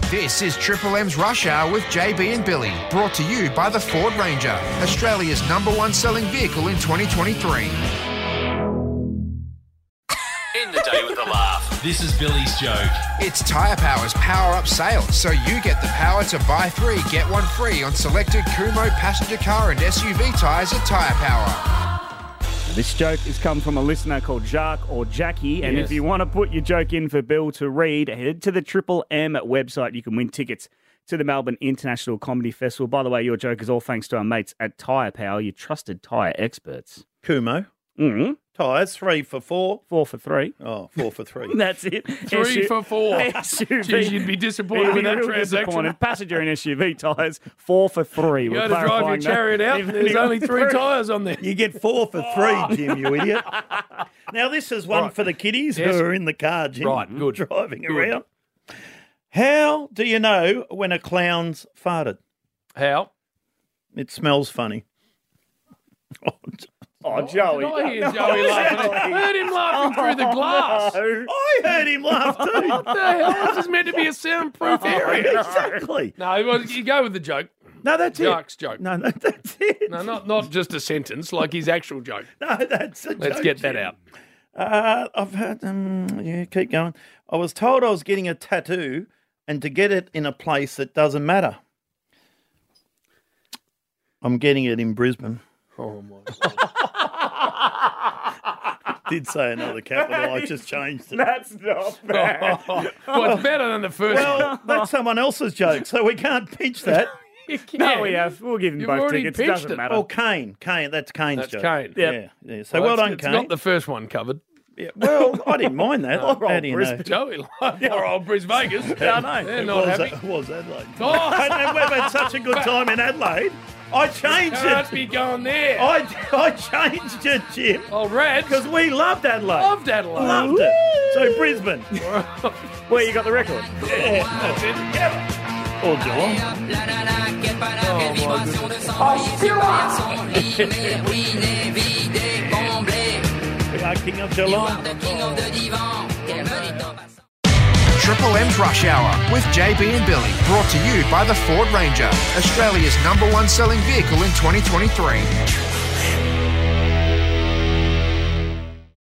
This is Triple M's Rush Hour with JB and Billy, brought to you by the Ford Ranger, Australia's #1 selling vehicle in 2023. In the day with a laugh. This is Billy's joke. It's Tyre Power's Power Up sale, so you get the power to buy 3, get 1 free on selected Kumho passenger car and SUV tyres at Tyre Power. This joke has come from a listener called Jacques or Jackie, and if you want to put your joke in for Bill to read, head to the Triple M website. You can win tickets to the Melbourne International Comedy Festival. By the way, your joke is all thanks to our mates at Tyre Power, your trusted tyre experts. Kumho. Mm-hmm. Tyres, 3 for 4. 4 for 3. Oh, 4 for 3. That's it. 3 for 4. SUV. Jeez, you'd be disappointed with that transaction. Passenger and SUV tyres, 4 for 3. You got to drive your chariot out, there's only 3 tyres on there. You get 4 for 3, Jim, you idiot. Now, this is one for the kiddies who are in the car, Jim. Right, good. Driving around. How do you know when a clown's farted? How? It smells funny. Oh, Joey. Did I hear Joey laughing? I heard him laughing through the glass. I heard him laugh too. What the hell? This is meant to be a soundproof area. Exactly. No, you go with the joke. No, that's it. Jacques' joke. No, that's it. No, not just a sentence, like his actual joke. No, that's a Let's joke, get that Jim. out. I've had, keep going. I was told I was getting a tattoo and to get it in a place that doesn't matter. I'm getting it in Brisbane. Oh, my God. Did say another capital, I just changed it. That's not bad. Well, it's better than the first one. Well, that's someone else's joke, so we can't pinch that. You can. No, we have. We'll give him You've both already tickets. It pitched doesn't it. matter. Oh, Kane, that's Kane's That's joke. Kane. Yep. Yeah. So well done, it's Kane. got the first one covered. Yeah, well, I didn't mind that. How do you know? Brisbane. Joey, poor old Bris Vegas. I know. They're not happy. It was Adelaide. Oh, And we've had such a good time in Adelaide. I changed can't it. be going there. I changed it, Jim, Oh, Rad. because we loved Adelaide. Loved Adelaide. Loved it. So Brisbane. Well, you got the record. Yeah, That's it. or Geelong. We are King of Geelong. Triple M's Rush Hour with JB and Billy, brought to you by the Ford Ranger, Australia's #1 selling vehicle in 2023.